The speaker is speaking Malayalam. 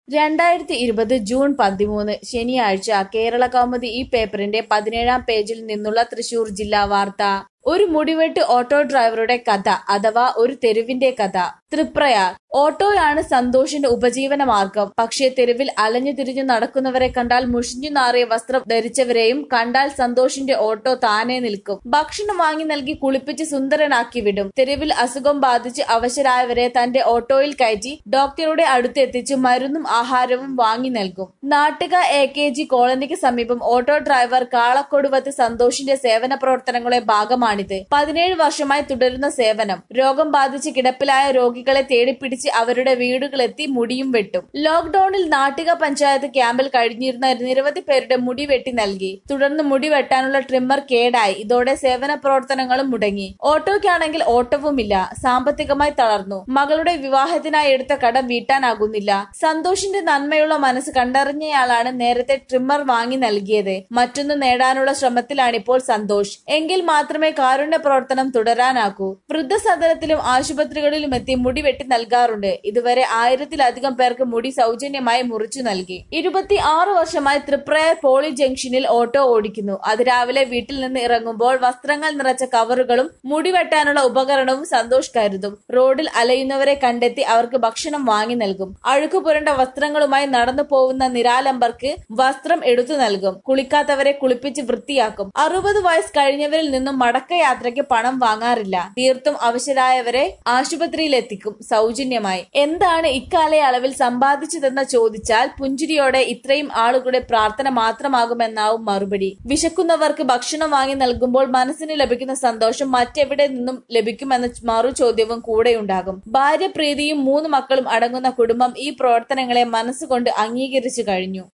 2020 ജൂൺ 13 ശനിയാഴ്ച കേരളകൗമുദി ഈ പേപ്പറിന്റെ 17-ാം പേജിൽ നിന്നുള്ള തൃശൂർ ജില്ലാ വാർത്ത. ഒരു മുടിവെട്ട് ഓട്ടോ ഡ്രൈവറുടെ കഥ അഥവാ ഒരു തെരുവിന്റെ കഥ. തൃപ്രയാർ. ഓട്ടോയാണ് സന്തോഷിന്റെ ഉപജീവന മാർഗം. പക്ഷേ തെരുവിൽ അലഞ്ഞു തിരിഞ്ഞു നടക്കുന്നവരെ കണ്ടാൽ മുഷിഞ്ഞു നാറിയ വസ്ത്രം ധരിച്ചവരെയും കണ്ടാൽ സന്തോഷിന്റെ ഓട്ടോ താനെ നിൽക്കും. ഭക്ഷണം വാങ്ങി നൽകി കുളിപ്പിച്ച് സുന്ദരനാക്കി വിടും. തെരുവിൽ അസുഖം ബാധിച്ച് അവശരായവരെ തന്റെ ഓട്ടോയിൽ കയറ്റി ഡോക്ടറുടെ അടുത്തെത്തിച്ച് മരുന്നും ആഹാരവും വാങ്ങി നൽകും. നാട്ടിക AKG കോളനിക്ക് സമീപം ഓട്ടോ ഡ്രൈവർ കാളക്കൊടുവത്ത് സന്തോഷിന്റെ സേവന പ്രവർത്തനങ്ങളുടെ ഭാഗമാണിത്. 17 വർഷമായി തുടരുന്ന സേവനം. രോഗം ബാധിച്ച് കിടപ്പിലായ രോഗികളെ തേടിപ്പിടിച്ച് അവരുടെ വീടുകളെത്തി മുടിയും വെട്ടും. ലോക്ഡൌണിൽ നാട്ടിക പഞ്ചായത്ത് ക്യാമ്പിൽ കഴിഞ്ഞിരുന്ന നിരവധി പേരുടെ മുടി വെട്ടി നൽകി. തുടർന്ന് മുടി വെട്ടാനുള്ള ട്രിമ്മർ കേടായി. ഇതോടെ സേവന പ്രവർത്തനങ്ങളും മുടങ്ങി. ഓട്ടോയ്ക്കാണെങ്കിൽ ഓട്ടവുമില്ല. സാമ്പത്തികമായി തളർന്നു. മകളുടെ വിവാഹത്തിനായി എടുത്ത കടം വീട്ടാനാകുന്നില്ല. സന്തോഷിന്റെ നന്മയുള്ള മനസ്സ് കണ്ടറിഞ്ഞയാളാണ് നേരത്തെ ട്രിമ്മർ വാങ്ങി നൽകിയത്. മറ്റൊന്ന് നേടാനുള്ള ശ്രമത്തിലാണിപ്പോൾ സന്തോഷ്. എങ്കിൽ മാത്രമേ കാരുണ്യ പ്രവർത്തനം തുടരാനാകൂ. വൃദ്ധസദനത്തിലും ആശുപത്രികളിലും എത്തി മുടി വെട്ടി നൽകാറുണ്ട്. ഇതുവരെ 1000-ലധികം പേർക്ക് മുടി സൗജന്യമായി മുറിച്ചു നൽകി. 26 വർഷമായി തൃപ്രയാർ പോളി ജംഗ്ഷനിൽ ഓട്ടോ ഓടിക്കുന്നു. അതിരാവിലെ വീട്ടിൽ നിന്ന് ഇറങ്ങുമ്പോൾ വസ്ത്രങ്ങൾ നിറച്ച കവറുകളും മുടി വെട്ടാനുള്ള ഉപകരണവും സന്തോഷ് കരുതും. റോഡിൽ അലയുന്നവരെ കണ്ടെത്തി അവർക്ക് ഭക്ഷണം വാങ്ങി നൽകും. അഴുക്ക് പുരണ്ട വസ്ത്രങ്ങളുമായി നടന്നു പോകുന്ന നിരാലംബർക്ക് വസ്ത്രം എടുത്തു നൽകും. കുളിക്കാത്തവരെ കുളിപ്പിച്ച് വൃത്തിയാക്കും. 60 വയസ്സ് കഴിഞ്ഞവരിൽ നിന്നും മടക്കയാത്രയ്ക്ക് പണം വാങ്ങാറില്ല. തീർത്തും അവശരായവരെ ആശുപത്രിയിൽ എത്തിക്കും സൗജന്യമായി. എന്താണ് ഇക്കാലയളവിൽ സമ്പാദിച്ചതെന്ന് ചോദിച്ചാൽ പുഞ്ചിരിയോടെ ഇത്രയും ആളുകളുടെ പ്രാർത്ഥന മാത്രമാകുമെന്നാവും മറുപടി. വിശക്കുന്നവർക്ക് ഭക്ഷണം വാങ്ങി നൽകുമ്പോൾ മനസ്സിന് ലഭിക്കുന്ന സന്തോഷം മറ്റെവിടെ നിന്നും ലഭിക്കുമെന്ന മറു ചോദ്യവും കൂടെയുണ്ടാകും. ഭാര്യ പ്രീതിയും 3 മക്കളും അടങ്ങുന്ന കുടുംബം ഈ പ്രവർത്തനങ്ങളെ മനസ്സുകൊണ്ട് അംഗീകരിച്ചു കഴിഞ്ഞു.